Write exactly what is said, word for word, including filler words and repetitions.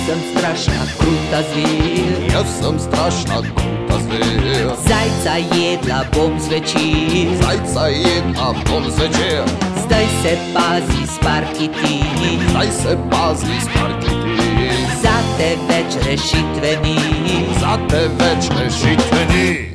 sam strašna kruta zvir. Ja sam strašna kruta zvir. Zajca jedla bom zvečer. Zajca jedla bom zvečer. Zdaj se pazi sparkiti. Zdaj se pazi sparkiti. Za te več rešitve ni. Za te več rešitve ni.